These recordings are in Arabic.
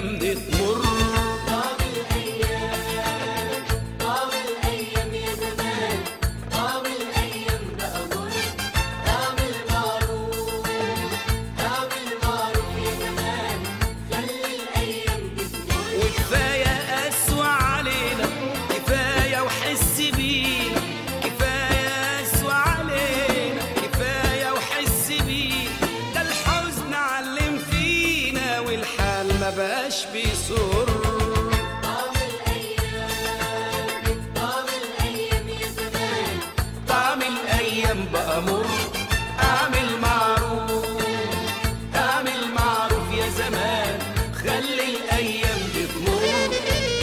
الايام دي تمر. طاب الايام، طاب الايام يا زمان، طاب الايام بقى مر. طاب المعروف، طاب المعروف يا زمان، خلي الايام دي تمر. وكفايه قسوة علينا، كفايه وحس بينا، كفايه قسوة علينا، كفايه وحس بينا. ده الحزن علم فينا والحال ما بقاش بيسر. طاب الايام، طاب الايام يا زمان، طعم الايام بقى مر. اعمل معروف، اعمل معروف يا زمان، خلي الايام دي تمر.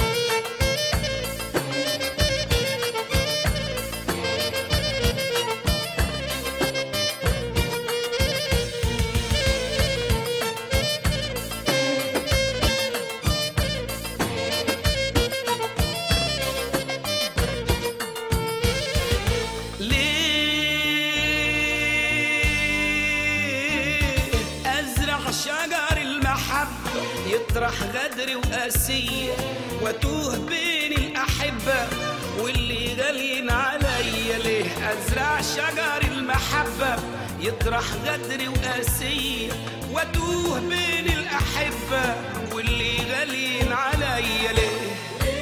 شجر المحبة يطرح غدر وقاسية، واتوه بين الأحبة واللي غاليين عليا. ليه أزرع شجر المحبة يطرح غدر وقاسية، واتوه بين الأحبة واللي غاليين عليا. ليه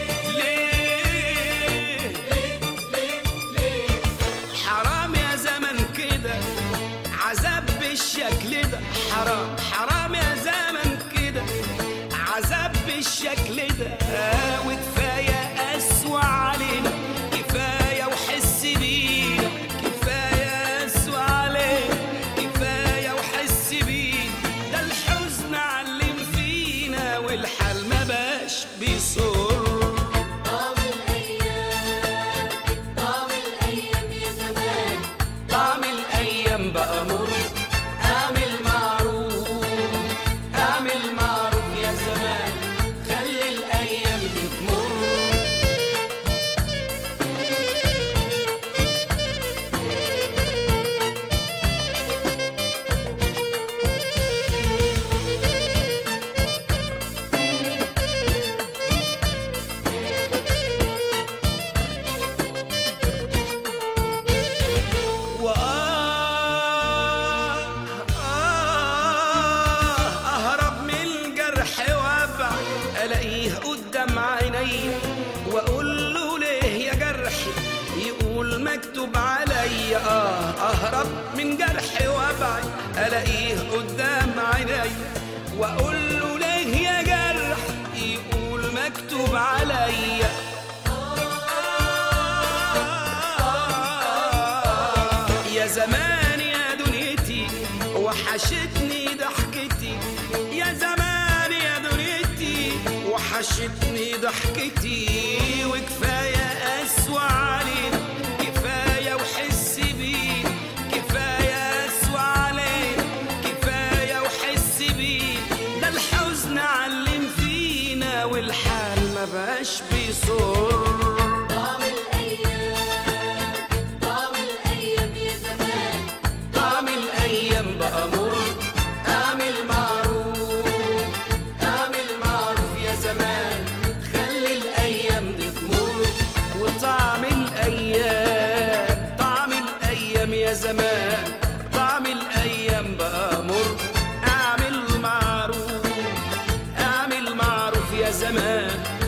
ليه ليه حرام يا زمن كده، عذاب بالشكل ده. حرام حرام يا زمن كده، عذاب بالشكل ده. وكفايه قسوة علينا، كفايه وحس بينا، كفايه قسوة علينا، كفايه وحس بينا. ده الحزن علم فينا والحال ما بقاش بيصر. طاب الايام، طاب الايام يا زمان، طعم الايام بقى مر. اعمل معروف، اعمل معروف يا زمان، خلي الايام دي تمر. أهرب من الجرح وابع، ألاقيه قدام عيني وأقول له ليه يا جرحي، يقول مكتوب عليا. أهرب من جرح وابع، ألاقيه قدام عيني وأقول له ليه يا جرح، يقول مكتوب عليا. يا زمان يا دنيتي وحشتني ضحكتي، يا زمان يا دنيتي وحشتني ضحكتي. وكفاية قسوة علينا، كفاية وحس بينا، كفاية قسوة علينا، كفاية وحس بينا. ده الحزن علم فينا والحال ما بقاش بيصر. طاب الايام، طاب الايام يا زمان، طعم الايام بقى مر. اعمل معروف، اعمل معروف يا زمان، خلي الايام دي تمر. وطعم الايام، طعم الايام يا زمان، طعم الايام بقى مر. اعمل معروف، اعمل معروف يا زمان،